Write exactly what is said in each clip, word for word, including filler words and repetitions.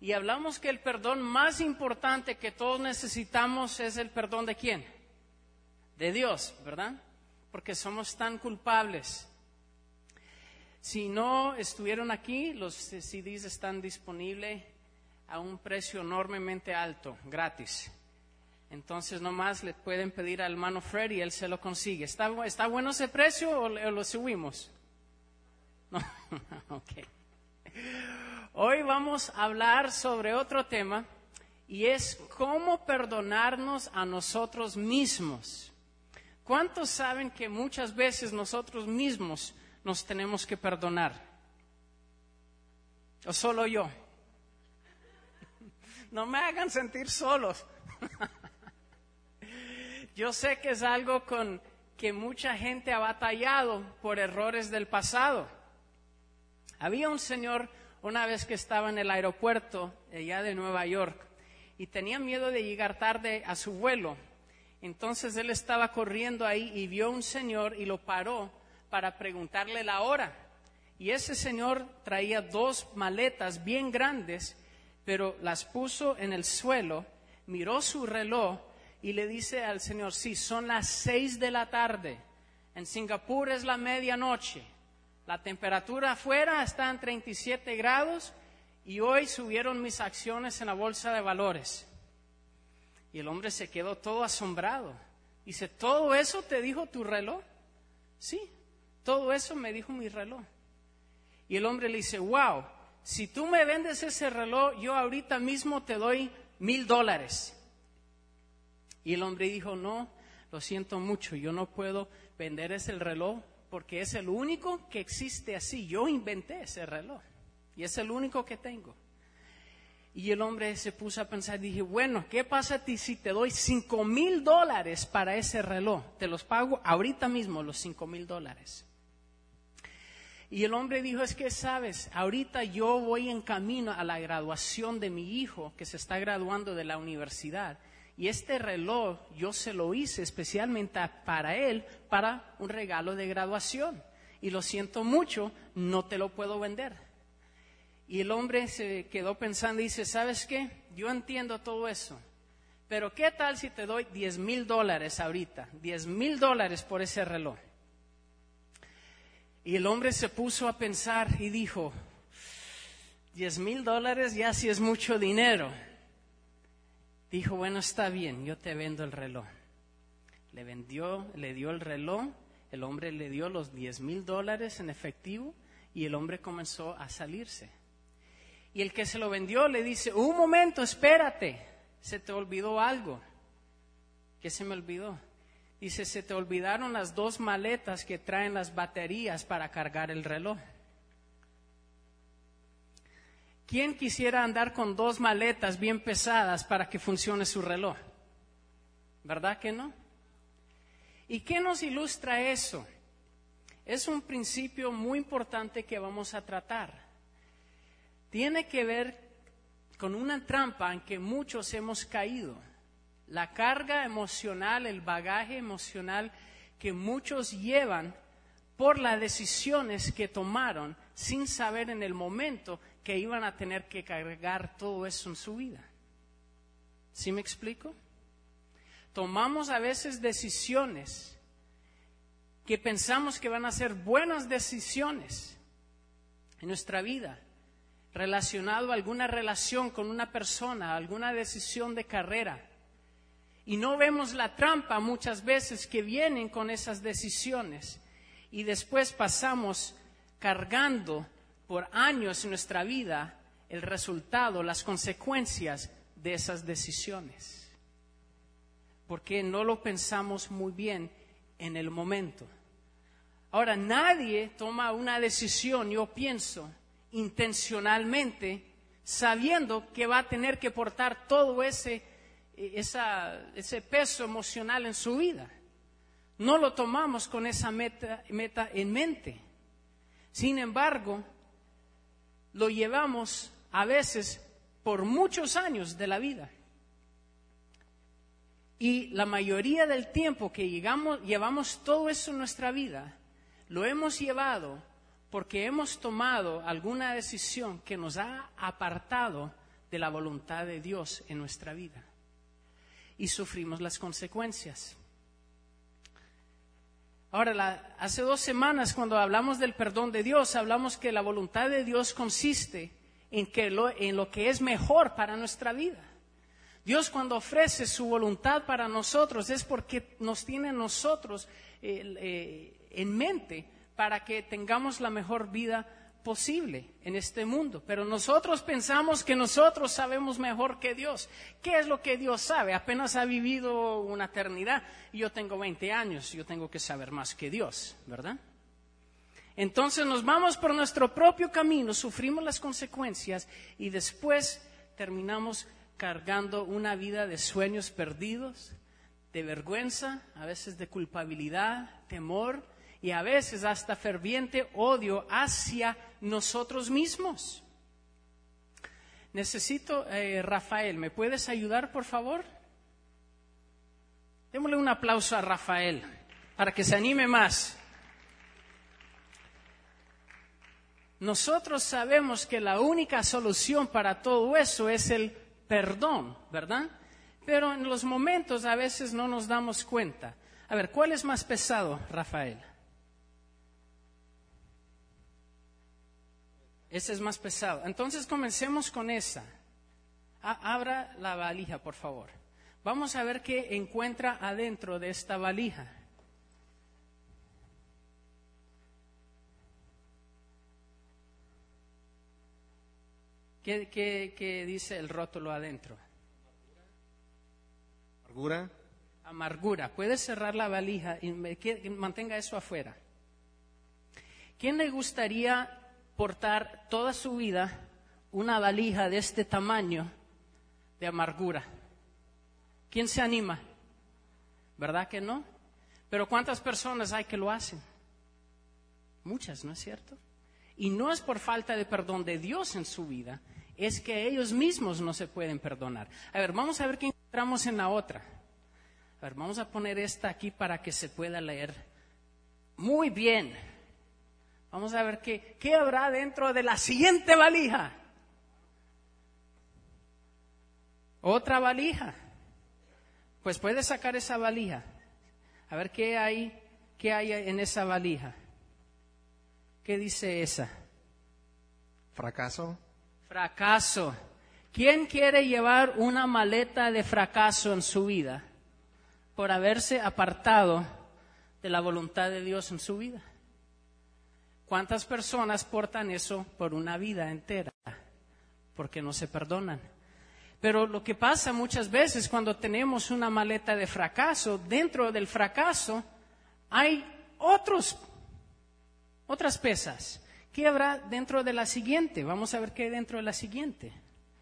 Y hablamos que el perdón más importante que todos necesitamos es el perdón ¿de quién? De Dios, ¿verdad? Porque somos tan culpables. Si no estuvieron aquí, los C Ds están disponibles a un precio enormemente alto, gratis. Entonces nomás le pueden pedir al hermano Fred y él se lo consigue. ¿Está, está bueno ese precio o, o lo subimos? No, ok. Hoy vamos a hablar sobre otro tema y es cómo perdonarnos a nosotros mismos. ¿Cuántos saben que muchas veces nosotros mismos nos tenemos que perdonar? ¿O solo yo? No me hagan sentir solos. Yo sé que es algo con que mucha gente ha batallado por errores del pasado. Había un señor una vez que estaba en el aeropuerto allá de Nueva York y tenía miedo de llegar tarde a su vuelo. Entonces él estaba corriendo ahí y vio a un señor y lo paró para preguntarle la hora. Y ese señor traía dos maletas bien grandes, pero las puso en el suelo, miró su reloj y le dice al señor, sí, son las seis de la tarde. En Singapur es la medianoche. La temperatura afuera está en treinta y siete grados y hoy subieron mis acciones en la bolsa de valores. Y el hombre se quedó todo asombrado. Dice, ¿todo eso te dijo tu reloj? Sí, todo eso me dijo mi reloj. Y el hombre le dice, wow, si tú me vendes ese reloj, yo ahorita mismo te doy mil dólares. Y el hombre dijo, no, lo siento mucho, yo no puedo vender ese reloj porque es el único que existe así. Yo inventé ese reloj y es el único que tengo. Y el hombre se puso a pensar, dije, bueno, ¿qué pasa a ti si te doy cinco mil dólares para ese reloj? Te los pago ahorita mismo, los cinco mil dólares. Y el hombre dijo, es que sabes, ahorita yo voy en camino a la graduación de mi hijo que se está graduando de la universidad. Y este reloj yo se lo hice especialmente para él, para un regalo de graduación. Y lo siento mucho, no te lo puedo vender. Y el hombre se quedó pensando y dice, ¿sabes qué? Yo entiendo todo eso. Pero ¿qué tal si te doy diez mil dólares ahorita? diez mil dólares por ese reloj. Y el hombre se puso a pensar y dijo, diez mil dólares ya sí es mucho dinero. Dijo, bueno, está bien, yo te vendo el reloj. Le vendió, le dio el reloj, el hombre le dio los diez mil dólares en efectivo y el hombre comenzó a salirse. Y el que se lo vendió le dice, un momento, espérate, se te olvidó algo. ¿Qué se me olvidó? Dice, se te olvidaron las dos maletas que traen las baterías para cargar el reloj. ¿Quién quisiera andar con dos maletas bien pesadas para que funcione su reloj? ¿Verdad que no? ¿Y qué nos ilustra eso? Es un principio muy importante que vamos a tratar. Tiene que ver con una trampa en que muchos hemos caído. La carga emocional, el bagaje emocional que muchos llevan por las decisiones que tomaron sin saber en el momento que iban a tener que cargar todo eso en su vida. ¿Sí me explico? Tomamos a veces decisiones que pensamos que van a ser buenas decisiones en nuestra vida, relacionado a alguna relación con una persona, alguna decisión de carrera. Y no vemos la trampa muchas veces que vienen con esas decisiones. Y después pasamos cargando por años en nuestra vida el resultado, las consecuencias de esas decisiones. Porque no lo pensamos muy bien en el momento. Ahora, nadie toma una decisión, yo pienso, intencionalmente, sabiendo que va a tener que portar todo ese, esa, ese peso emocional en su vida. No lo tomamos con esa meta, meta en mente. Sin embargo, lo llevamos a veces por muchos años de la vida. Y la mayoría del tiempo que llegamos, llevamos todo eso en nuestra vida, lo hemos llevado porque hemos tomado alguna decisión que nos ha apartado de la voluntad de Dios en nuestra vida. Y sufrimos las consecuencias. Ahora, la, hace dos semanas cuando hablamos del perdón de Dios, hablamos que la voluntad de Dios consiste en, que lo, en lo que es mejor para nuestra vida. Dios cuando ofrece su voluntad para nosotros es porque nos tiene a nosotros eh, eh, en mente para que tengamos la mejor vida posible en este mundo. Pero nosotros pensamos que nosotros sabemos mejor que Dios. ¿Qué es lo que Dios sabe? Apenas ha vivido una eternidad. Yo tengo veinte años, yo tengo que saber más que Dios, ¿verdad? Entonces nos vamos por nuestro propio camino, sufrimos las consecuencias y después terminamos cargando una vida de sueños perdidos, de vergüenza, a veces de culpabilidad, temor y a veces hasta ferviente odio hacia nosotros mismos. Necesito, eh, Rafael, ¿me puedes ayudar, por favor? Démosle un aplauso a Rafael para que se anime más. Nosotros sabemos que la única solución para todo eso es el perdón, ¿verdad? Pero en los momentos a veces no nos damos cuenta. A ver, ¿cuál es más pesado, Rafael? Ese es más pesado. Entonces comencemos con esa. A- abra la valija, por favor. Vamos a ver qué encuentra adentro de esta valija. ¿Qué, qué, qué dice el rótulo adentro? Amargura. Amargura. Puedes cerrar la valija y me, que, mantenga eso afuera. ¿Quién le gustaría portar toda su vida una valija de este tamaño de amargura? ¿Quién se anima? ¿Verdad que no? Pero ¿cuántas personas hay que lo hacen? Muchas, ¿no es cierto? Y no es por falta de perdón de Dios en su vida, es que ellos mismos no se pueden perdonar. A ver, vamos a ver qué encontramos en la otra. A ver, vamos a poner esta aquí para que se pueda leer muy bien. Vamos a ver qué, qué habrá dentro de la siguiente valija. Otra valija. Pues puedes sacar esa valija. A ver qué hay, qué hay en esa valija. ¿Qué dice esa? Fracaso. Fracaso. ¿Quién quiere llevar una maleta de fracaso en su vida por haberse apartado de la voluntad de Dios en su vida? ¿Cuántas personas portan eso por una vida entera? Porque no se perdonan. Pero lo que pasa muchas veces cuando tenemos una maleta de fracaso, dentro del fracaso hay otros, otras pesas. ¿Qué habrá dentro de la siguiente? Vamos a ver qué hay dentro de la siguiente.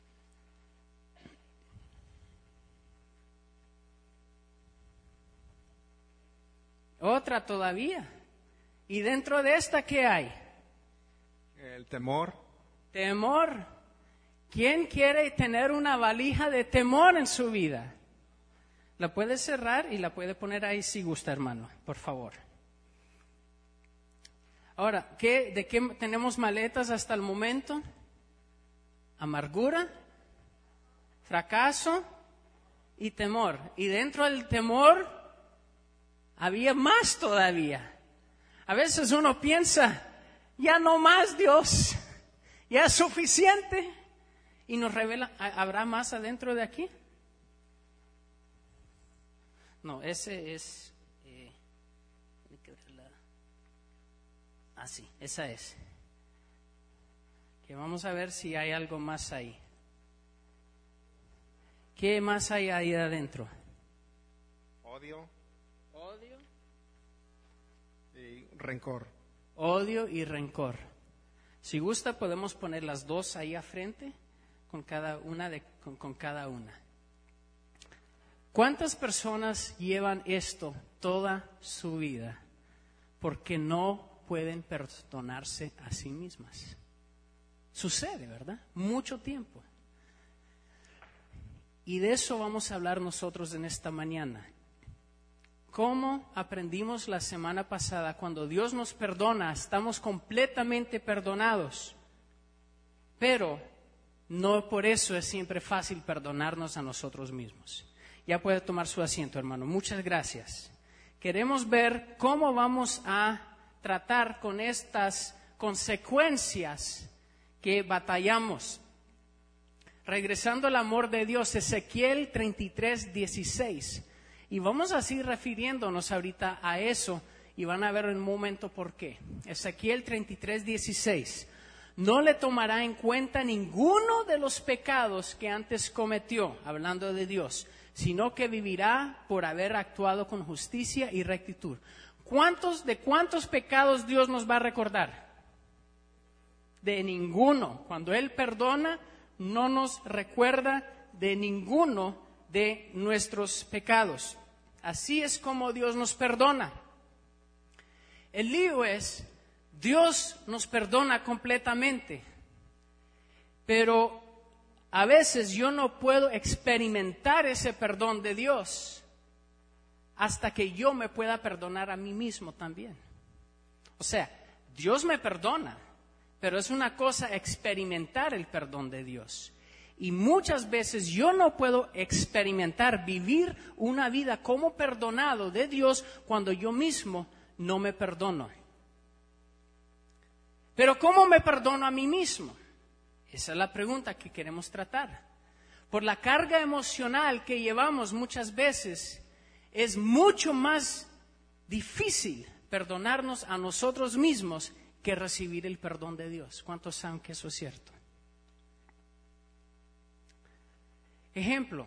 Otra todavía. ¿Y dentro de esta qué hay? El temor. Temor. ¿Quién quiere tener una valija de temor en su vida? La puede cerrar y la puede poner ahí si gusta, hermano, por favor. Ahora, ¿qué, ¿de qué tenemos maletas hasta el momento? Amargura, fracaso y temor. Y dentro del temor había más todavía. A veces uno piensa, ya no más, Dios, ya es suficiente. Y nos revela, ¿habrá más adentro de aquí? No, ese es... Eh, ah, sí, esa es. Que vamos a ver si hay algo más ahí. ¿Qué más hay ahí adentro? Odio. Odio. Y rencor. Odio y rencor. Si gusta, podemos poner las dos ahí a frente. Con cada una de, con, con cada una. ¿Cuántas personas llevan esto toda su vida porque no pueden perdonarse a sí mismas? Sucede, ¿verdad? Mucho tiempo. Y de eso vamos a hablar nosotros en esta mañana. ¿Cómo aprendimos la semana pasada? Cuando Dios nos perdona, estamos completamente perdonados. Pero no por eso es siempre fácil perdonarnos a nosotros mismos. Ya puede tomar su asiento, hermano. Muchas gracias. Queremos ver cómo vamos a tratar con estas consecuencias que batallamos. Regresando al amor de Dios, Ezequiel treinta y tres, dieciséis. Y vamos a seguir refiriéndonos ahorita a eso y van a ver en un momento por qué. Ezequiel treinta y tres, dieciséis. No le tomará en cuenta ninguno de los pecados que antes cometió, hablando de Dios, sino que vivirá por haber actuado con justicia y rectitud. ¿Cuántos, de cuántos pecados Dios nos va a recordar? De ninguno. Cuando Él perdona, no nos recuerda de ninguno de nuestros pecados. Así es como Dios nos perdona. El lío es, Dios nos perdona completamente, pero a veces yo no puedo experimentar ese perdón de Dios hasta que yo me pueda perdonar a mí mismo también. O sea, Dios me perdona, pero es una cosa experimentar el perdón de Dios. Y muchas veces yo no puedo experimentar, vivir una vida como perdonado de Dios cuando yo mismo no me perdono. Pero ¿cómo me perdono a mí mismo? Esa es la pregunta que queremos tratar. Por la carga emocional que llevamos muchas veces, es mucho más difícil perdonarnos a nosotros mismos que recibir el perdón de Dios. ¿Cuántos saben que eso es cierto? Ejemplo.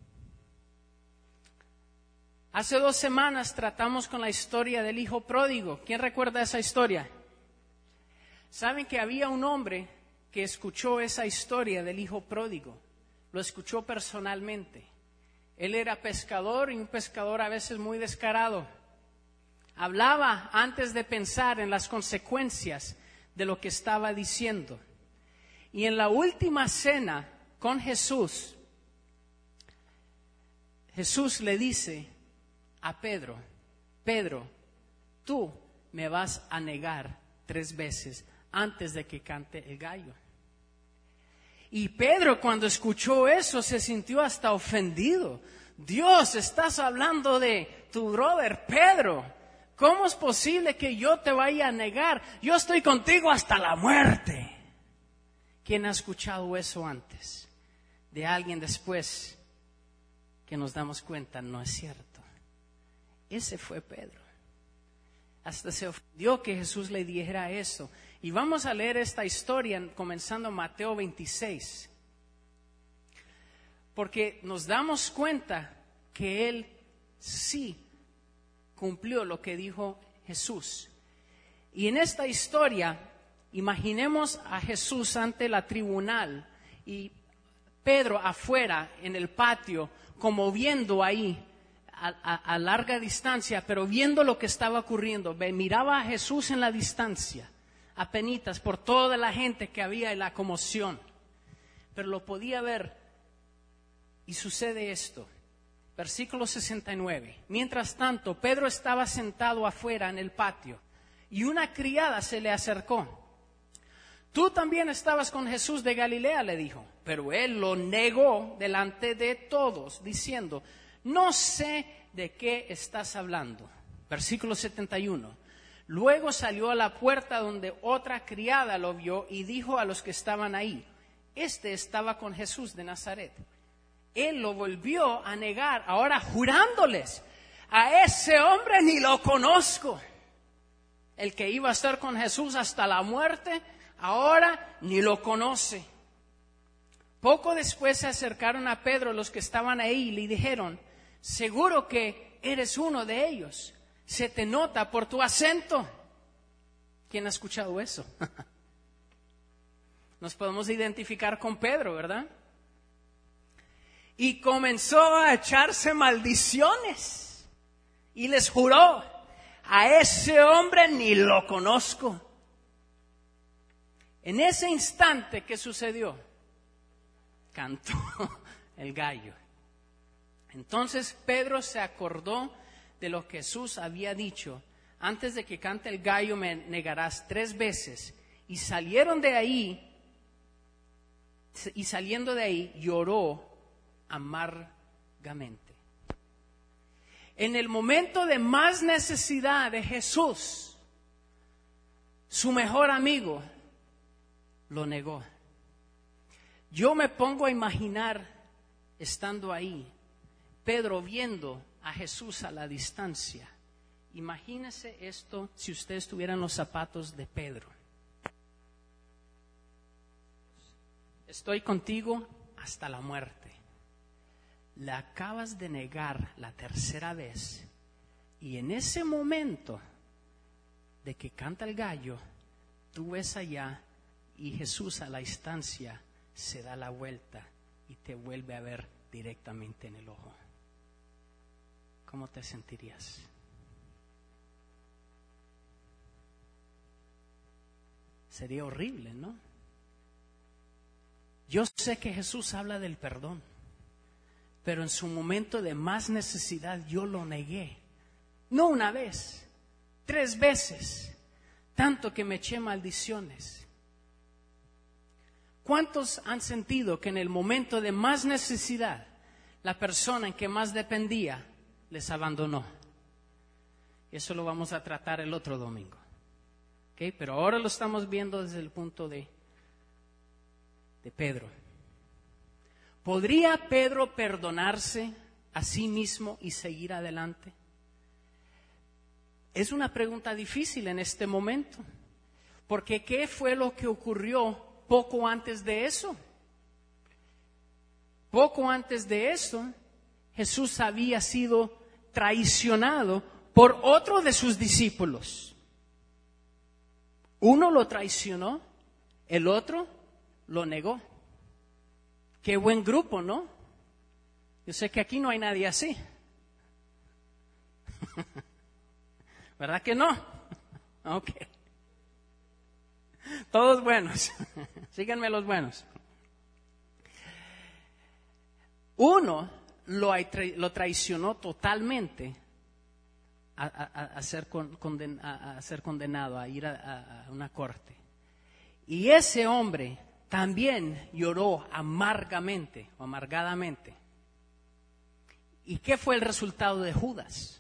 Hace dos semanas tratamos con la historia del hijo pródigo. ¿Quién recuerda esa historia? ¿Saben que había un hombre que escuchó esa historia del hijo pródigo? Lo escuchó personalmente. Él era pescador y un pescador a veces muy descarado. Hablaba antes de pensar en las consecuencias de lo que estaba diciendo. Y en la última cena con Jesús, Jesús le dice a Pedro, Pedro, tú me vas a negar tres veces antes de que cante el gallo. Y Pedro, cuando escuchó eso, se sintió hasta ofendido. Dios, estás hablando de tu brother Pedro. ¿Cómo es posible que yo te vaya a negar? Yo estoy contigo hasta la muerte. ¿Quién ha escuchado eso antes? De alguien después que nos damos cuenta, no es cierto. Ese fue Pedro. Hasta se ofendió que Jesús le dijera eso. Y vamos a leer esta historia comenzando Mateo veintiséis. Porque nos damos cuenta que Él sí cumplió lo que dijo Jesús. Y en esta historia, imaginemos a Jesús ante la tribunal y Pedro afuera en el patio, como viendo ahí a, a, a larga distancia, pero viendo lo que estaba ocurriendo. Miraba a Jesús en la distancia, apenitas por toda la gente que había en la conmoción, pero lo podía ver. Y sucede esto, versículo sesenta y nueve. Mientras tanto, Pedro estaba sentado afuera en el patio y una criada se le acercó. Tú también estabas con Jesús de Galilea, le dijo. Pero él lo negó delante de todos, diciendo, no sé de qué estás hablando. Versículo setenta y uno. Luego salió a la puerta donde otra criada lo vio y dijo a los que estaban ahí, este estaba con Jesús de Nazaret. Él lo volvió a negar, ahora jurándoles, a ese hombre ni lo conozco. El que iba a estar con Jesús hasta la muerte, ahora ni lo conoce. Poco después se acercaron a Pedro los que estaban ahí y le dijeron, seguro que eres uno de ellos, se te nota por tu acento. ¿Quién ha escuchado eso? Nos podemos identificar con Pedro, ¿verdad? Y comenzó a echarse maldiciones y les juró, a ese hombre ni lo conozco. En ese instante, ¿qué sucedió? Cantó el gallo. Entonces Pedro se acordó de lo que Jesús había dicho, antes de que cante el gallo me negarás tres veces. Y salieron de ahí y saliendo de ahí lloró amargamente. En el momento de más necesidad de Jesús, su mejor amigo lo negó. Yo me pongo a imaginar, estando ahí, Pedro viendo a Jesús a la distancia. Imagínese esto si usted estuviera en los zapatos de Pedro. Estoy contigo hasta la muerte. La acabas de negar la tercera vez y en ese momento de que canta el gallo, tú ves allá y Jesús a la distancia se da la vuelta y te vuelve a ver directamente en el ojo. ¿Cómo te sentirías? Sería horrible, ¿no? Yo sé que Jesús habla del perdón, pero en su momento de más necesidad yo lo negué. No una vez, tres veces, tanto que me eché maldiciones. ¿Cuántos han sentido que en el momento de más necesidad la persona en que más dependía les abandonó? Eso lo vamos a tratar el otro domingo. ¿Okay? Pero ahora lo estamos viendo desde el punto de, de Pedro. ¿Podría Pedro perdonarse a sí mismo y seguir adelante? Es una pregunta difícil en este momento, porque ¿qué fue lo que ocurrió poco antes de eso? Poco antes de eso, Jesús había sido traicionado por otro de sus discípulos. Uno lo traicionó, el otro lo negó. Qué buen grupo, ¿no? Yo sé que aquí no hay nadie así. ¿Verdad que no? Ok. Todos buenos. Síganme los buenos. Uno lo, lo traicionó totalmente a, a, a, ser conden, a, a ser condenado, a ir a, a una corte. Y ese hombre también lloró amargamente o amargadamente. ¿Y qué fue el resultado de Judas?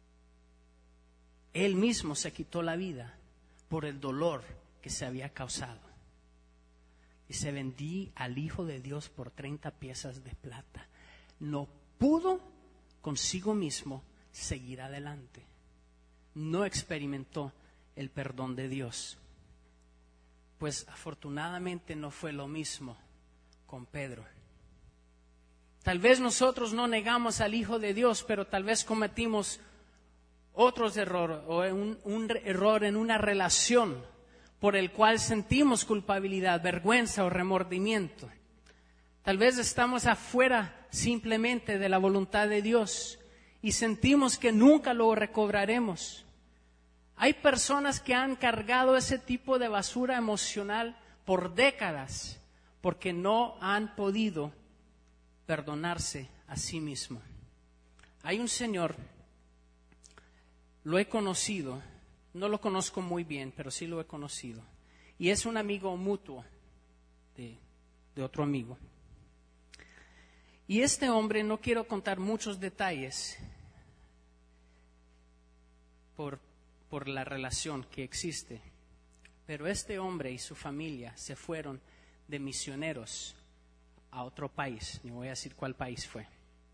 Él mismo se quitó la vida por el dolor que se había causado. Y se vendí al Hijo de Dios por treinta piezas de plata. No pudo consigo mismo seguir adelante. No experimentó el perdón de Dios. Pues afortunadamente no fue lo mismo con Pedro. Tal vez nosotros no negamos al Hijo de Dios, pero tal vez cometimos otros errores o un, un error en una relación por el cual sentimos culpabilidad, vergüenza o remordimiento. Tal vez estamos afuera simplemente de la voluntad de Dios y sentimos que nunca lo recobraremos. Hay personas que han cargado ese tipo de basura emocional por décadas porque no han podido perdonarse a sí mismo. Hay un señor, lo he conocido, no lo conozco muy bien, pero sí lo he conocido. Y es un amigo mutuo de, de otro amigo. Y este hombre, no quiero contar muchos detalles por, por la relación que existe, pero este hombre y su familia se fueron de misioneros a otro país, ni voy a decir cuál país fue.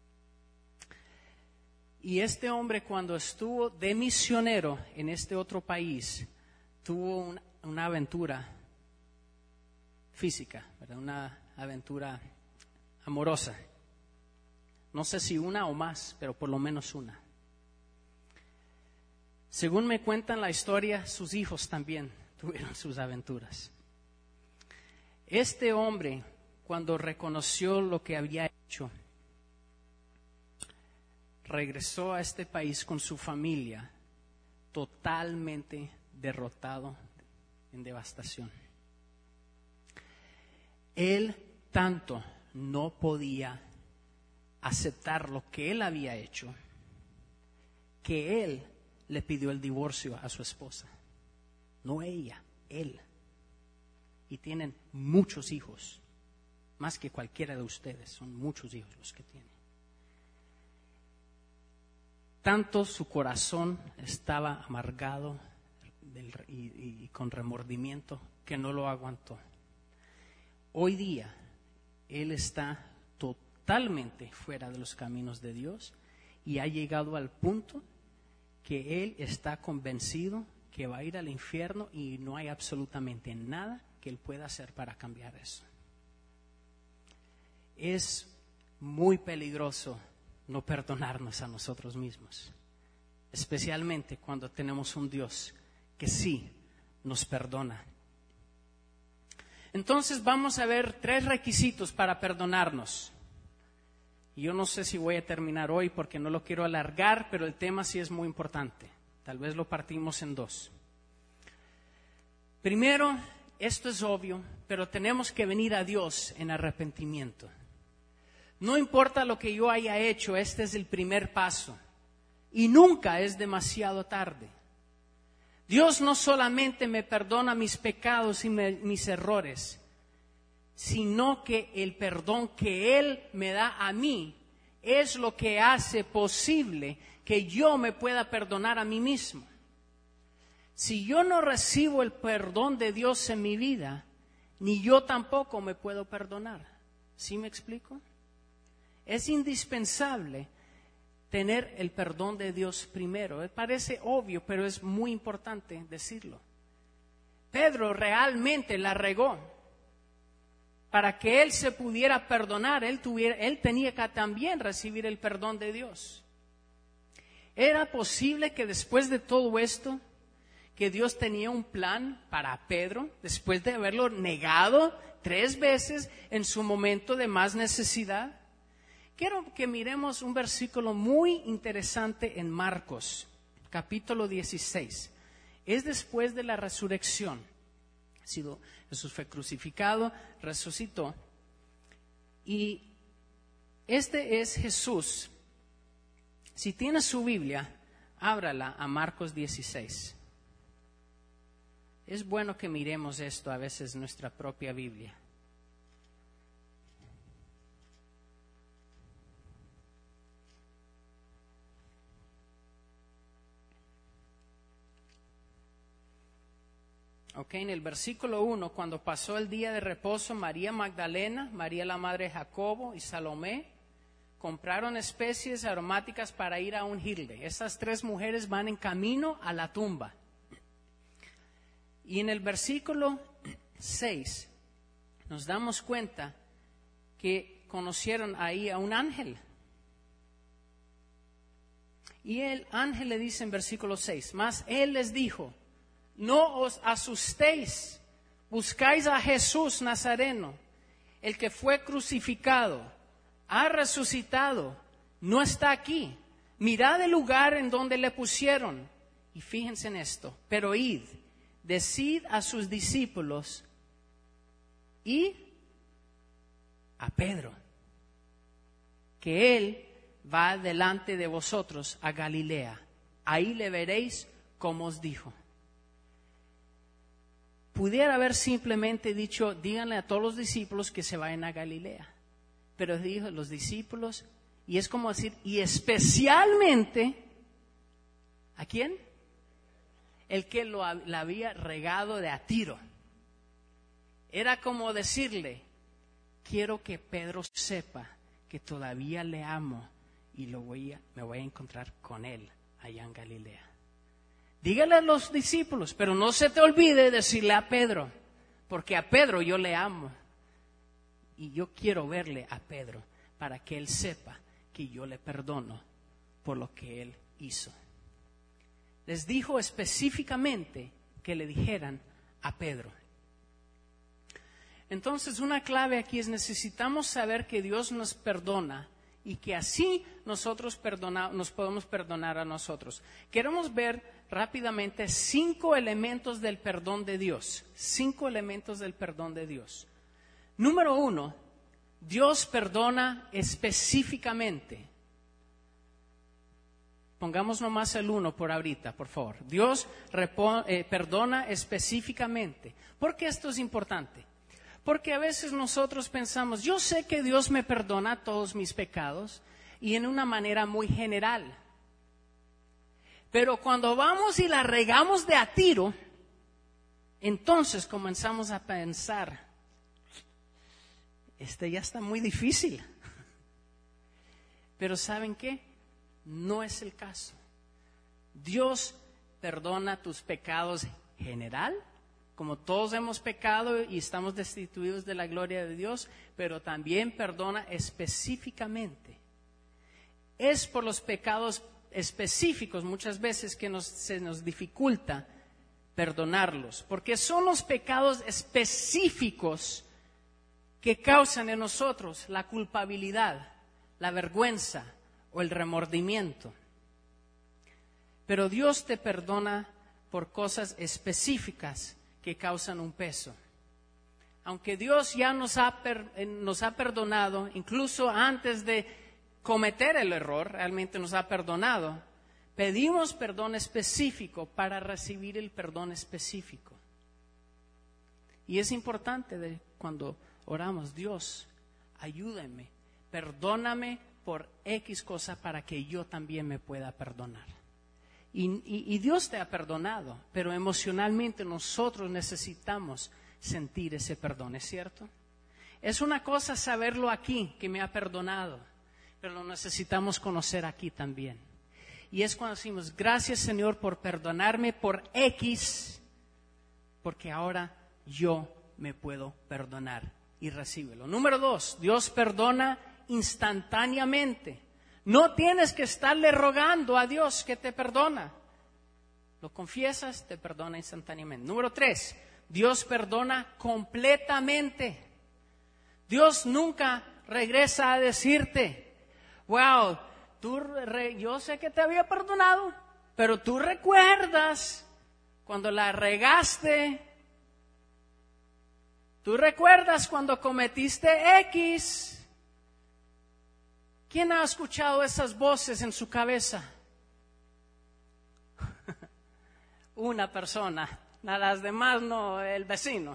Y este hombre, cuando estuvo de misionero en este otro país, tuvo una, una aventura física, ¿verdad? Una aventura amorosa. No sé si una o más, pero por lo menos una. Según me cuentan la historia, sus hijos también tuvieron sus aventuras. Este hombre, cuando reconoció lo que había hecho, regresó a este país con su familia totalmente derrotado, en devastación. Él tanto no podía aceptar lo que él había hecho, que él le pidió el divorcio a su esposa. No ella, él. Y tienen muchos hijos, más que cualquiera de ustedes, son muchos hijos los que tiene. Tanto su corazón estaba amargado del, y, y, y con remordimiento que no lo aguantó. Hoy día, él está totalmente fuera de los caminos de Dios y ha llegado al punto que él está convencido que va a ir al infierno y no hay absolutamente nada que él pueda hacer para cambiar eso. Es muy peligroso no perdonarnos a nosotros mismos, especialmente cuando tenemos un Dios que sí nos perdona. Entonces vamos a ver tres requisitos para perdonarnos. Y yo no sé si voy a terminar hoy porque no lo quiero alargar, pero el tema sí es muy importante. Tal vez lo partimos en dos. Primero, esto es obvio, pero tenemos que venir a Dios en arrepentimiento. No importa lo que yo haya hecho, este es el primer paso. Y nunca es demasiado tarde. Dios no solamente me perdona mis pecados y me, mis errores, sino que el perdón que Él me da a mí es lo que hace posible que yo me pueda perdonar a mí mismo. Si yo no recibo el perdón de Dios en mi vida, ni yo tampoco me puedo perdonar. ¿Sí me explico? Es indispensable tener el perdón de Dios primero. Parece obvio, pero es muy importante decirlo. Pedro realmente la regó. Para que él se pudiera perdonar, él, tuviera, él tenía que también recibir el perdón de Dios. ¿Era posible que después de todo esto, que Dios tenía un plan para Pedro, después de haberlo negado tres veces en su momento de más necesidad? Quiero que miremos un versículo muy interesante en Marcos, capítulo dieciséis. Es después de la resurrección. Ha sido, Jesús fue crucificado, resucitó. Y este es Jesús. Si tienes su Biblia, ábrala a Marcos dieciséis. Es bueno que miremos esto a veces en nuestra propia Biblia. Ok, en el versículo uno, cuando pasó el día de reposo, María Magdalena, María la madre de Jacobo y Salomé compraron especies aromáticas para ir a ungirle. Estas tres mujeres van en camino a la tumba. Y en el versículo seis nos damos cuenta que conocieron ahí a un ángel. Y el ángel le dice en versículo seis, mas él les dijo: no os asustéis, buscáis a Jesús Nazareno, el que fue crucificado, ha resucitado, no está aquí. Mirad el lugar en donde le pusieron. Y fíjense en esto, pero id, decid a sus discípulos y a Pedro, que él va delante de vosotros a Galilea. Ahí le veréis como os dijo. Pudiera haber simplemente dicho, díganle a todos los discípulos que se vayan a Galilea. Pero dijo los discípulos, y es como decir, y especialmente, ¿a quién? El que lo la había regado de a tiro. Era como decirle, quiero que Pedro sepa que todavía le amo y lo voy a, me voy a encontrar con él allá en Galilea. Dígale a los discípulos, pero no se te olvide decirle a Pedro, porque a Pedro yo le amo. Y yo quiero verle a Pedro para que él sepa que yo le perdono por lo que él hizo. Les dijo específicamente que le dijeran a Pedro. Entonces, una clave aquí es necesitamos saber que Dios nos perdona y que así nosotros perdona, nos podemos perdonar a nosotros. Queremos ver rápidamente cinco elementos del perdón de Dios. Cinco elementos del perdón de Dios. Número uno, Dios perdona específicamente. Pongamos nomás el uno por ahorita, por favor. Dios repo, eh, perdona específicamente. ¿Por qué esto es importante? Porque a veces nosotros pensamos, yo sé que Dios me perdona todos mis pecados y en una manera muy general. Pero cuando vamos y la regamos de a tiro, entonces comenzamos a pensar, este ya está muy difícil. Pero ¿saben qué? No es el caso. Dios perdona tus pecados general, como todos hemos pecado y estamos destituidos de la gloria de Dios, pero también perdona específicamente. Es por los pecados específicos muchas veces que nos, se nos dificulta perdonarlos, porque son los pecados específicos que causan en nosotros la culpabilidad, la vergüenza o el remordimiento. Pero Dios te perdona por cosas específicas que causan un peso. Aunque Dios ya nos ha, per, nos ha perdonado, incluso antes de cometer el error, realmente nos ha perdonado, pedimos perdón específico para recibir el perdón específico. Y es importante de cuando oramos, Dios, ayúdame, perdóname por X cosa para que yo también me pueda perdonar. Y, y, y Dios te ha perdonado, pero emocionalmente nosotros necesitamos sentir ese perdón, ¿es cierto? Es una cosa saberlo aquí, que me ha perdonado, pero lo necesitamos conocer aquí también. Y es cuando decimos, gracias Señor por perdonarme por X, porque ahora yo me puedo perdonar y recíbelo. Número dos, Dios perdona instantáneamente. No tienes que estarle rogando a Dios que te perdona. Lo confiesas, te perdona instantáneamente. Número tres, Dios perdona completamente. Dios nunca regresa a decirte, wow, tú re, yo sé que te había perdonado, pero tú recuerdas cuando la regaste. Tú recuerdas cuando cometiste X. ¿Quién ha escuchado esas voces en su cabeza? Una persona, a las demás no, el vecino.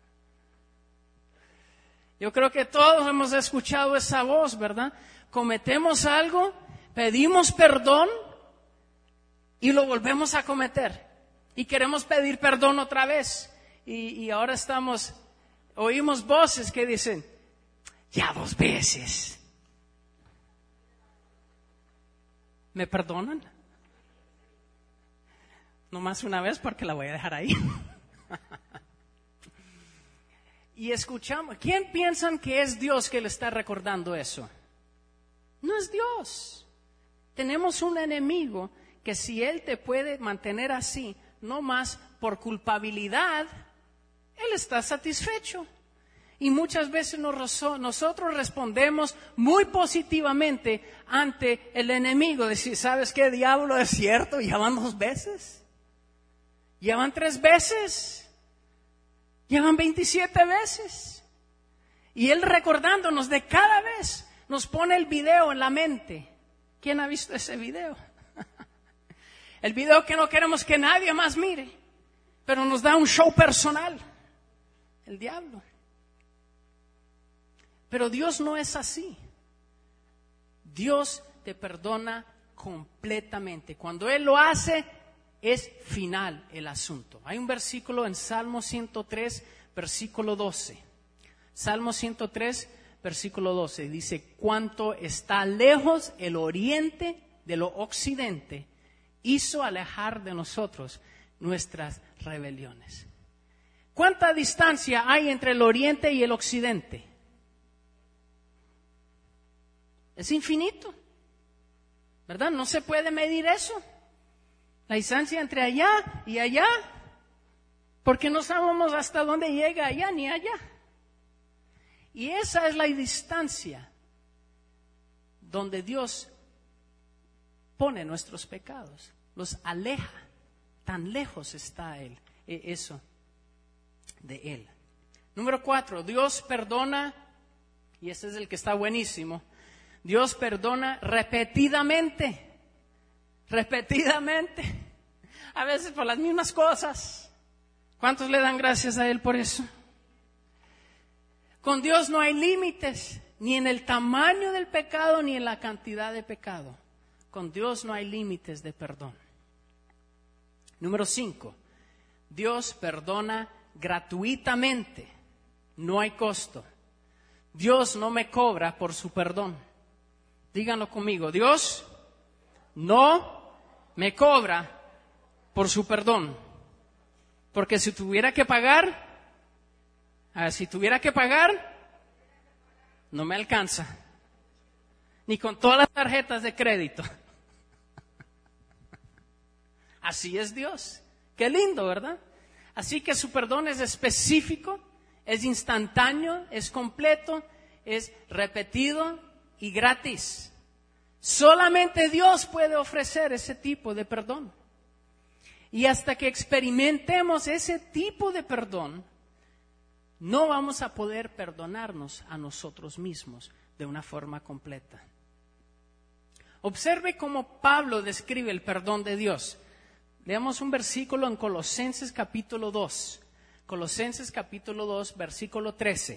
Yo creo que todos hemos escuchado esa voz, ¿verdad? Cometemos algo, pedimos perdón y lo volvemos a cometer. Y queremos pedir perdón otra vez. Y, y ahora estamos, oímos voces que dicen, ya dos veces. ¿Me perdonan? No más una vez porque la voy a dejar ahí. Y escuchamos, ¿quién piensan que es Dios que le está recordando eso? No es Dios. Tenemos un enemigo que si él te puede mantener así, no más por culpabilidad, él está satisfecho. Y muchas veces nosotros respondemos muy positivamente ante el enemigo. Decir, ¿sabes qué, diablo? Es cierto, ya van dos veces. Ya van tres veces. Ya van veintisiete veces. Y él recordándonos de cada vez nos pone el video en la mente. ¿Quién ha visto ese video? El video que no queremos que nadie más mire, pero nos da un show personal. El diablo. Pero Dios no es así. Dios te perdona completamente. Cuando Él lo hace, es final el asunto. Hay un versículo en Salmo ciento tres, versículo doce. Salmo ciento tres, versículo doce. Dice, cuánto está lejos el oriente de lo occidente, hizo alejar de nosotros nuestras rebeliones. ¿Cuánta distancia hay entre el oriente y el occidente? Es infinito, ¿verdad? No se puede medir eso. La distancia entre allá y allá, porque no sabemos hasta dónde llega allá ni allá. Y esa es la distancia donde Dios pone nuestros pecados, los aleja. Tan lejos está Él, eso de Él. Número cuatro, Dios perdona, y este es el que está buenísimo. Dios perdona repetidamente, repetidamente, a veces por las mismas cosas. ¿Cuántos le dan gracias a Él por eso? Con Dios no hay límites, ni en el tamaño del pecado, ni en la cantidad de pecado. Con Dios no hay límites de perdón. Número cinco, Dios perdona gratuitamente, no hay costo. Dios no me cobra por su perdón. Díganlo conmigo, Dios no me cobra por su perdón. Porque si tuviera que pagar, ah, si tuviera que pagar, no me alcanza. Ni con todas las tarjetas de crédito. Así es Dios. Qué lindo, ¿verdad? Así que su perdón es específico, es instantáneo, es completo, es repetido y gratis. Solamente Dios puede ofrecer ese tipo de perdón. Y hasta que experimentemos ese tipo de perdón, no vamos a poder perdonarnos a nosotros mismos de una forma completa. Observe cómo Pablo describe el perdón de Dios. Leamos un versículo en Colosenses capítulo dos. Colosenses capítulo dos, versículo trece.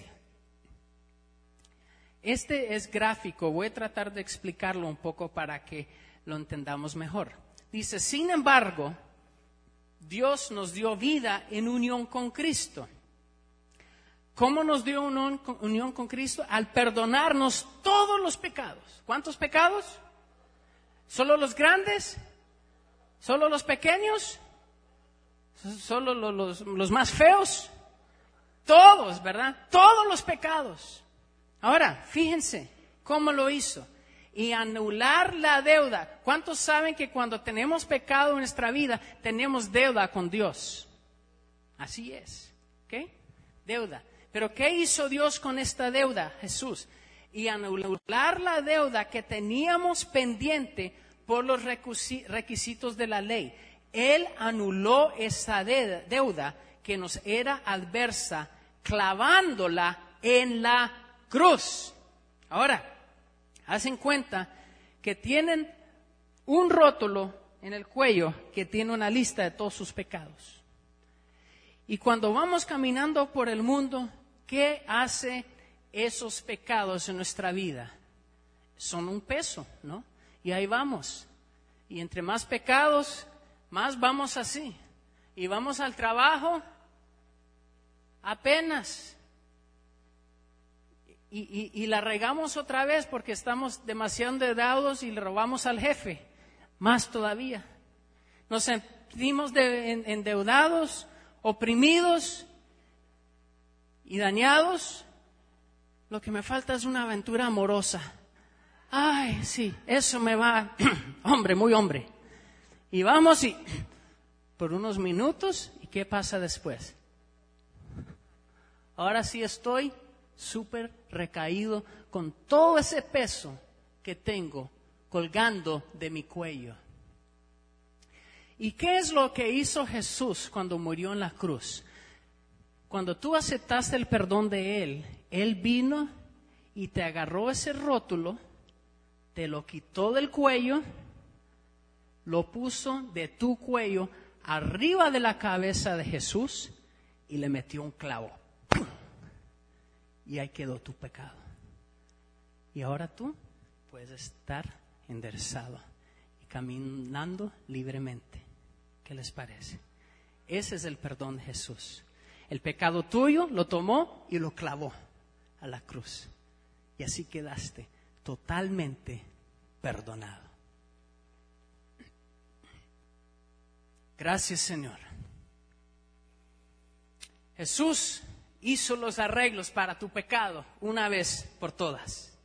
Este es gráfico, voy a tratar de explicarlo un poco para que lo entendamos mejor. Dice, sin embargo, Dios nos dio vida en unión con Cristo. ¿Cómo nos dio unión, unión con Cristo? Al perdonarnos todos los pecados. ¿Cuántos pecados? ¿Solo los grandes? ¿Solo los pequeños? ¿Solo los, los, los más feos? Todos, ¿verdad? Todos los pecados. Ahora, fíjense cómo lo hizo. Y anular la deuda. ¿Cuántos saben que cuando tenemos pecado en nuestra vida, tenemos deuda con Dios? Así es. ¿Ok? Deuda. Pero ¿qué hizo Dios con esta deuda, Jesús? Y anular la deuda que teníamos pendiente por los requisitos de la ley. Él anuló esa deuda que nos era adversa, clavándola en la cruz. Ahora, hacen cuenta que tienen un rótulo en el cuello que tiene una lista de todos sus pecados. Y cuando vamos caminando por el mundo, ¿qué hace esos pecados en nuestra vida? Son un peso, ¿no? Y ahí vamos. Y entre más pecados, más vamos así. Y vamos al trabajo apenas. Y, y, y la regamos otra vez porque estamos demasiado endeudados y le robamos al jefe. Más todavía. Nos sentimos de, en, endeudados, oprimidos y dañados. Lo que me falta es una aventura amorosa. Ay, sí, eso me va, hombre, muy hombre. Y vamos y por unos minutos, ¿y qué pasa después? Ahora sí estoy súper recaído con todo ese peso que tengo colgando de mi cuello. ¿Y qué es lo que hizo Jesús cuando murió en la cruz? Cuando tú aceptaste el perdón de Él, Él vino y te agarró ese rótulo, te lo quitó del cuello, lo puso de tu cuello arriba de la cabeza de Jesús y le metió un clavo. ¡Pum! Y ahí quedó tu pecado. Y ahora tú puedes estar enderezado y caminando libremente. ¿Qué les parece? Ese es el perdón de Jesús. El pecado tuyo lo tomó y lo clavó a la cruz. Y así quedaste totalmente perdonado. Gracias, Señor. Jesús hizo los arreglos para tu pecado una vez por todas.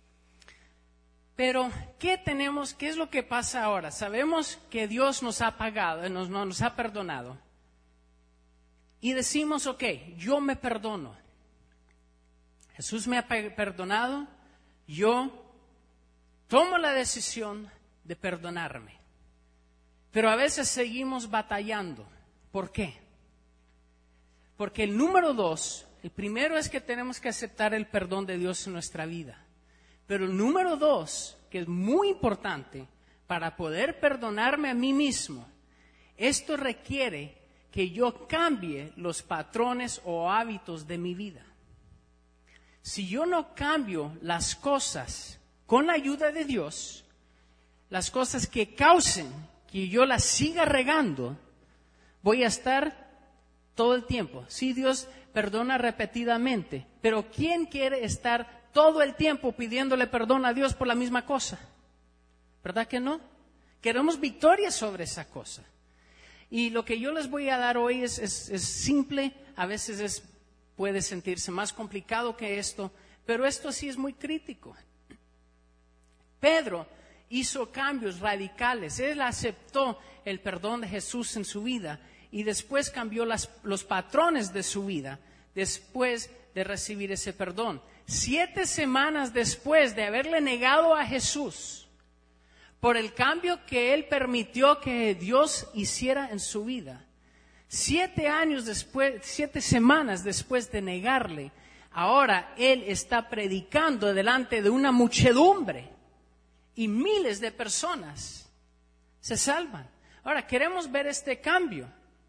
Pero, ¿qué tenemos? ¿Qué es lo que pasa ahora? Sabemos que Dios nos ha pagado, nos, nos ha perdonado. Y decimos, ok, yo me perdono. Jesús me ha perdonado, yo tomo la decisión de perdonarme. Pero a veces seguimos batallando. ¿Por qué? Porque el número dos, el primero es que tenemos que aceptar el perdón de Dios en nuestra vida. Pero el número dos, que es muy importante para poder perdonarme a mí mismo, esto requiere que yo cambie los patrones o hábitos de mi vida. Si yo no cambio las cosas con la ayuda de Dios, las cosas que causen que yo las siga regando, voy a estar todo el tiempo. Sí, Dios perdona repetidamente, pero ¿quién quiere estar todo el tiempo pidiéndole perdón a Dios por la misma cosa? ¿Verdad que no? Queremos victoria sobre esa cosa. Y lo que yo les voy a dar hoy es, es, es simple, a veces es, puede sentirse más complicado que esto, pero esto sí es muy crítico. Pedro hizo cambios radicales, él aceptó el perdón de Jesús en su vida y después cambió las, los patrones de su vida después de recibir ese perdón. Siete semanas después de haberle negado a Jesús, por el cambio que él permitió que Dios hiciera en su vida, siete años después, siete semanas después de negarle, ahora él está predicando delante de una muchedumbre y miles de personas se salvan. Ahora queremos ver este cambio,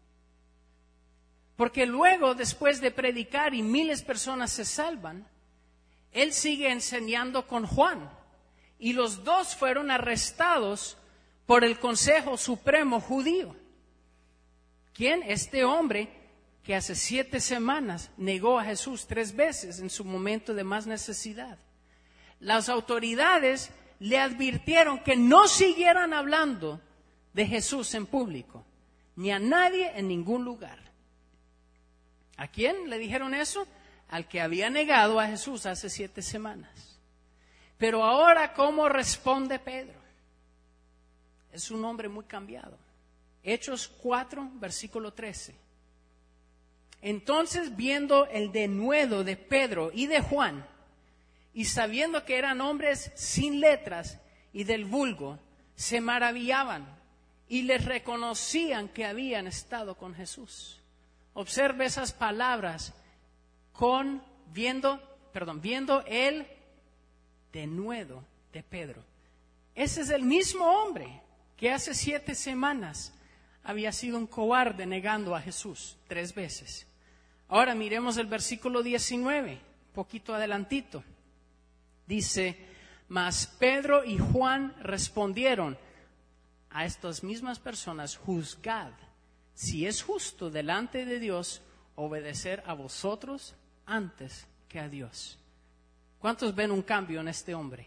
porque luego, después de predicar y miles de personas se salvan, él sigue enseñando con Juan. Y los dos fueron arrestados por el Consejo Supremo Judío. ¿Quién? Este hombre que hace siete semanas negó a Jesús tres veces en su momento de más necesidad. Las autoridades le advirtieron que no siguieran hablando de Jesús en público, ni a nadie en ningún lugar. ¿A quién le dijeron eso? Al que había negado a Jesús hace siete semanas. Pero ahora, ¿cómo responde Pedro? Es un hombre muy cambiado. Hechos cuatro, versículo trece. Entonces, viendo el denuedo de Pedro y de Juan, y sabiendo que eran hombres sin letras y del vulgo, se maravillaban y les reconocían que habían estado con Jesús. Observe esas palabras, con viendo, perdón, viendo el denuedo de Pedro. Ese es el mismo hombre que hace siete semanas había sido un cobarde negando a Jesús tres veces. Ahora miremos el versículo diecinueve, poquito adelantito. Dice, mas Pedro y Juan respondieron a estas mismas personas, juzgad si es justo delante de Dios obedecer a vosotros antes que a Dios. ¿Cuántos ven un cambio en este hombre?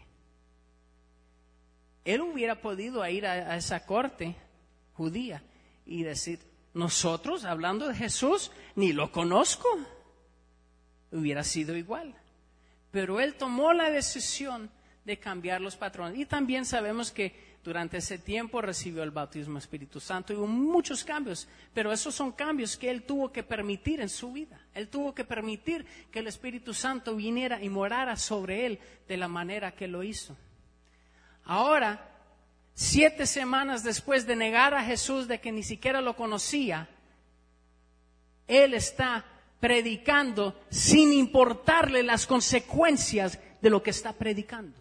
Él hubiera podido ir a, a esa corte judía y decir, nosotros, hablando de Jesús, ni lo conozco. Hubiera sido igual. Pero él tomó la decisión de cambiar los patrones. Y también sabemos que durante ese tiempo recibió el bautismo Espíritu Santo y hubo muchos cambios, pero esos son cambios que él tuvo que permitir en su vida. Él tuvo que permitir que el Espíritu Santo viniera y morara sobre él de la manera que lo hizo. Ahora, siete semanas después de negar a Jesús, de que ni siquiera lo conocía, él está predicando sin importarle las consecuencias de lo que está predicando.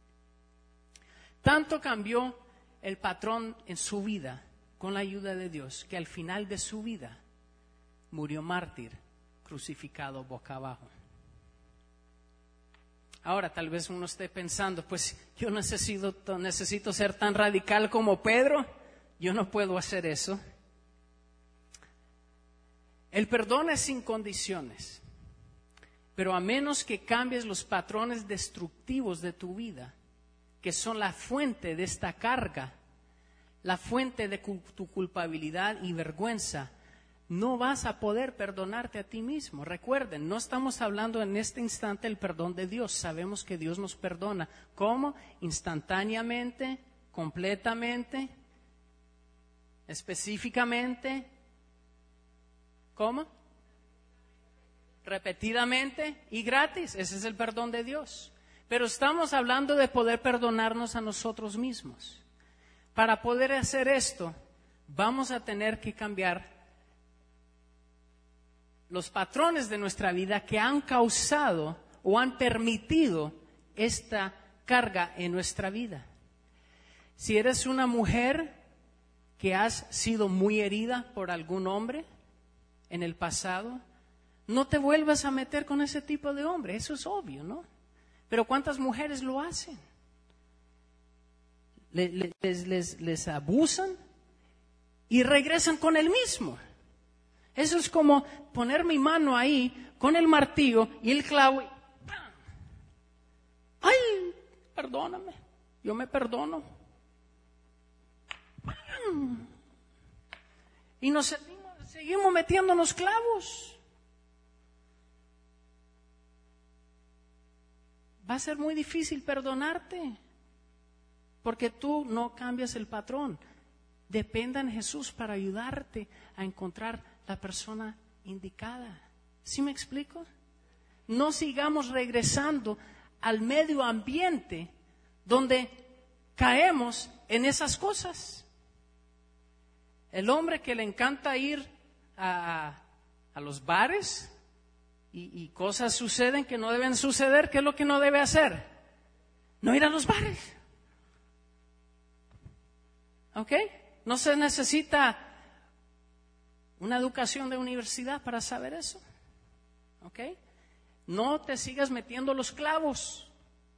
Tanto cambió el patrón en su vida con la ayuda de Dios, que al final de su vida murió mártir, crucificado boca abajo. Ahora tal vez uno esté pensando, pues yo necesito, necesito ser tan radical como Pedro, yo no puedo hacer eso. El perdón es sin condiciones, pero a menos que cambies los patrones destructivos de tu vida, que son la fuente de esta carga, la fuente de cu- tu culpabilidad y vergüenza, no vas a poder perdonarte a ti mismo. Recuerden, no estamos hablando en este instante del perdón de Dios. Sabemos que Dios nos perdona. ¿Cómo? Instantáneamente, completamente, específicamente. ¿Cómo? Repetidamente y gratis. Ese es el perdón de Dios. Pero estamos hablando de poder perdonarnos a nosotros mismos. Para poder hacer esto, vamos a tener que cambiar los patrones de nuestra vida que han causado o han permitido esta carga en nuestra vida. Si eres una mujer que has sido muy herida por algún hombre en el pasado, No te vuelvas a meter con ese tipo de hombre, eso es obvio, ¿no? Pero ¿cuántas mujeres lo hacen? Les, les, les, les abusan y regresan con el mismo. Eso es como poner mi mano ahí con el martillo y el clavo. Y ¡pam! ¡Ay! Perdóname, yo me perdono. ¡Pam! Y nos seguimos, seguimos metiéndonos clavos. Va a ser muy difícil perdonarte, porque tú no cambias el patrón. Dependa en Jesús para ayudarte a encontrar la persona indicada. ¿Sí me explico? No sigamos regresando al medio ambiente donde caemos en esas cosas. El hombre que le encanta ir a, a los bares y, y cosas suceden que no deben suceder, ¿qué es lo que no debe hacer? No ir a los bares. ¿Ok? No se necesita una educación de universidad para saber eso. ¿Ok? No te sigas metiendo los clavos.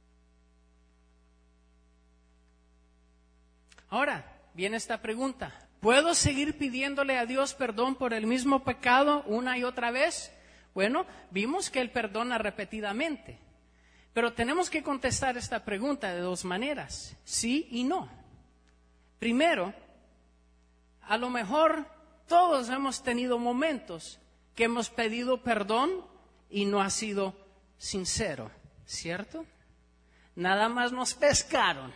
Ahora, viene esta pregunta. ¿Puedo seguir pidiéndole a Dios perdón por el mismo pecado una y otra vez? Bueno, vimos que Él perdona repetidamente. Pero tenemos que contestar esta pregunta de dos maneras, sí y no. Primero, a lo mejor todos hemos tenido momentos que hemos pedido perdón y no ha sido sincero, ¿cierto? Nada más nos pescaron.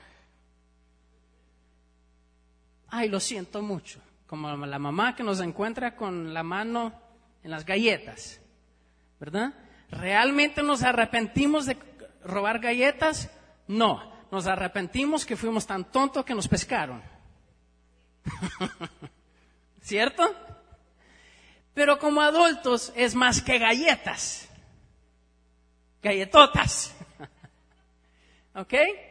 Ay, lo siento mucho, como la mamá que nos encuentra con la mano en las galletas, ¿verdad? ¿Realmente nos arrepentimos de robar galletas? No, nos arrepentimos que fuimos tan tontos que nos pescaron. ¿Cierto? Pero como adultos es más que galletas, galletotas. ¿Ok?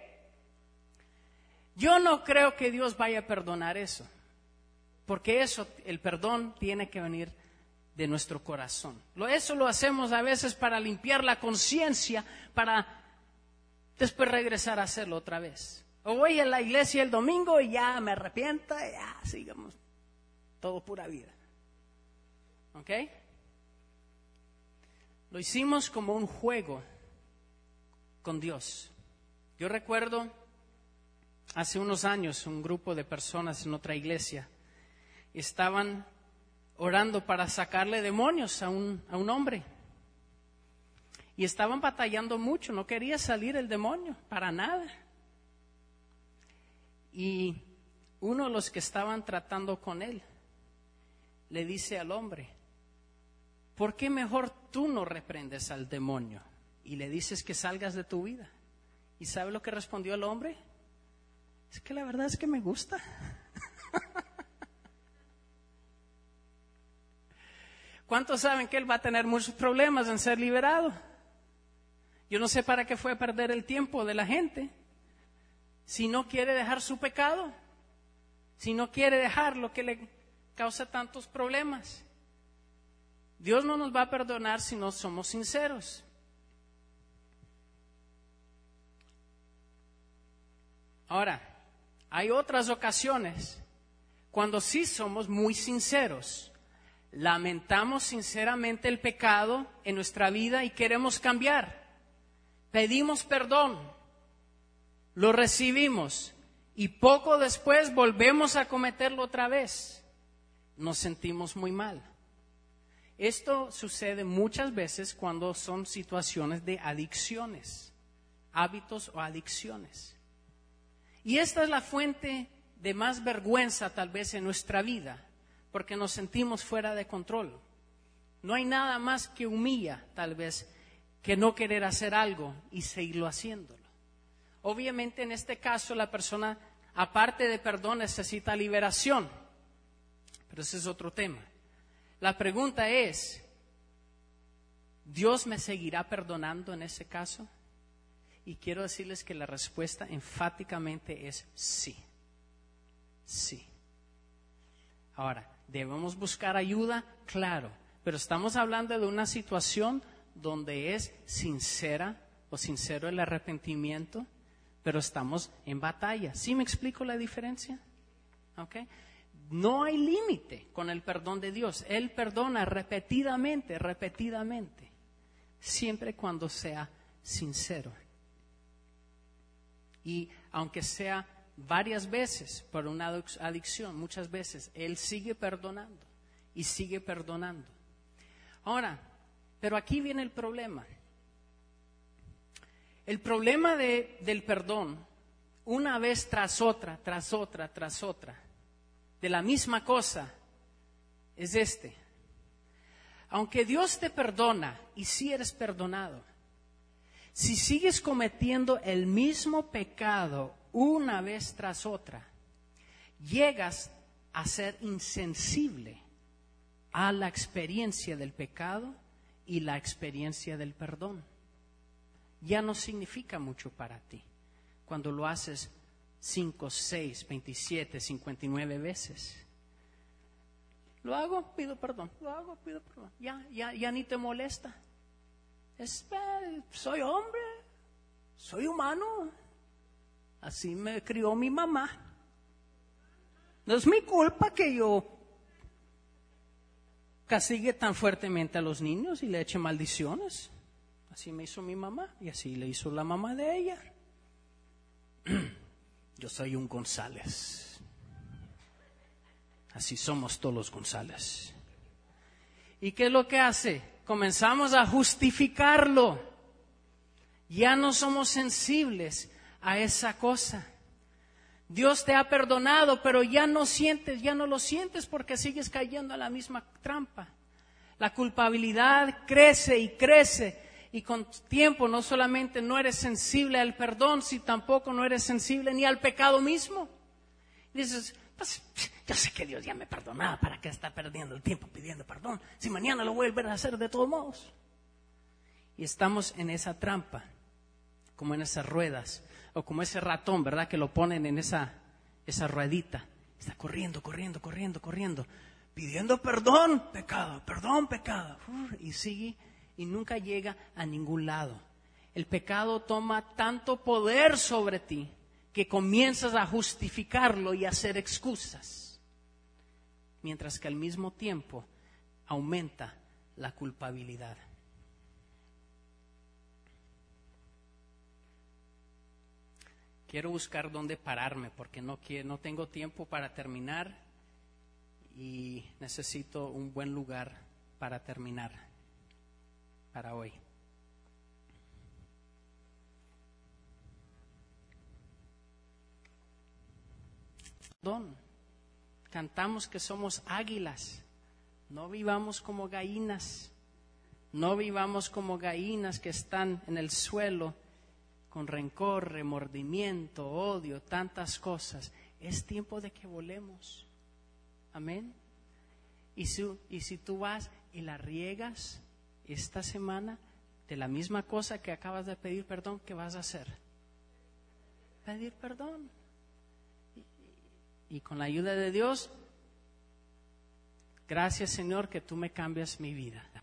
Yo no creo que Dios vaya a perdonar eso, porque eso, el perdón tiene que venir de nuestro corazón. Eso lo hacemos a veces para limpiar la conciencia, para después regresar a hacerlo otra vez. O voy a la iglesia el domingo y ya me arrepiento, y ya sigamos todo pura vida. ¿Ok? Lo hicimos como un juego con Dios. Yo recuerdo hace unos años un grupo de personas en otra iglesia estaban orando para sacarle demonios a un, a un hombre. Y estaban batallando mucho, no quería salir el demonio, para nada. Y uno de los que estaban tratando con él le dice al hombre, ¿por qué mejor tú no reprendes al demonio y le dices que salgas de tu vida? ¿Y sabe lo que respondió el hombre? Es que la verdad es que me gusta. ¿Cuántos saben que él va a tener muchos problemas en ser liberado? Yo no sé para qué fue a perder el tiempo de la gente. Si no quiere dejar su pecado, si no quiere dejar lo que le causa tantos problemas. Dios no nos va a perdonar si no somos sinceros. Ahora, hay otras ocasiones cuando sí somos muy sinceros. Lamentamos sinceramente el pecado en nuestra vida y queremos cambiar. Pedimos perdón, lo recibimos y poco después volvemos a cometerlo otra vez. Nos sentimos muy mal. Esto sucede muchas veces cuando son situaciones de adicciones, hábitos o adicciones. Y esta es la fuente de más vergüenza tal vez en nuestra vida, porque nos sentimos fuera de control. No hay nada más que humilla tal vez que no querer hacer algo y seguirlo haciéndolo. Obviamente en este caso la persona, aparte de perdón, necesita liberación, pero ese es otro tema. La pregunta es, ¿Dios me seguirá perdonando en ese caso? Y quiero decirles que la respuesta enfáticamente es sí. Sí. Ahora, ¿debemos buscar ayuda? Claro. Pero estamos hablando de una situación donde es sincera o sincero el arrepentimiento, pero estamos en batalla. ¿Sí me explico la diferencia? ¿Okay? No hay límite con el perdón de Dios. Él perdona repetidamente, repetidamente, siempre cuando sea sincero. Y aunque sea varias veces por una adicción, muchas veces Él sigue perdonando y sigue perdonando. Ahora, pero aquí viene el problema. El problema de, del perdón, una vez tras otra, tras otra, tras otra, de la misma cosa, es este. Aunque Dios te perdona y si eres perdonado, si sigues cometiendo el mismo pecado una vez tras otra, llegas a ser insensible a la experiencia del pecado y la experiencia del perdón. Ya no significa mucho para ti cuando lo haces cinco, seis, veintisiete, cincuenta y nueve veces. Lo hago, pido perdón, lo hago, pido perdón. Ya, ya, ya ni te molesta. Es, eh, soy hombre, soy humano. Así me crió mi mamá. No es mi culpa que yo castigue tan fuertemente a los niños y le eche maldiciones. Así me hizo mi mamá y así le hizo la mamá de ella. Yo soy un González. Así somos todos los González. ¿Y qué es lo que hace? Comenzamos a justificarlo. Ya no somos sensibles a esa cosa. Dios te ha perdonado, pero ya no sientes, ya no lo sientes porque sigues cayendo a la misma trampa. La culpabilidad crece y crece. Y con tiempo no solamente no eres sensible al perdón, sino tampoco no eres sensible ni al pecado mismo. Y dices, pues yo sé que Dios ya me perdonaba, ¿para qué está perdiendo el tiempo pidiendo perdón? Si mañana lo voy a volver a hacer de todos modos. Y estamos en esa trampa, como en esas ruedas, o como ese ratón, ¿verdad? Que lo ponen en esa, esa ruedita. Está corriendo, corriendo, corriendo, corriendo, pidiendo perdón, pecado, perdón, pecado. Y sigue. Y nunca llega a ningún lado. El pecado toma tanto poder sobre ti que comienzas a justificarlo y a hacer excusas, mientras que al mismo tiempo aumenta la culpabilidad. Quiero buscar dónde pararme porque no quiero, no tengo tiempo para terminar y necesito un buen lugar para terminar. Para hoy. Perdón. Cantamos que somos águilas. No vivamos como gallinas. No vivamos como gallinas que están en el suelo con rencor, remordimiento, odio, tantas cosas. Es tiempo de que volemos. Amén. Y si, y si tú vas y la riegas esta semana, de la misma cosa que acabas de pedir perdón, ¿qué vas a hacer? Pedir perdón. Y, y con la ayuda de Dios, gracias Señor que tú me cambias mi vida.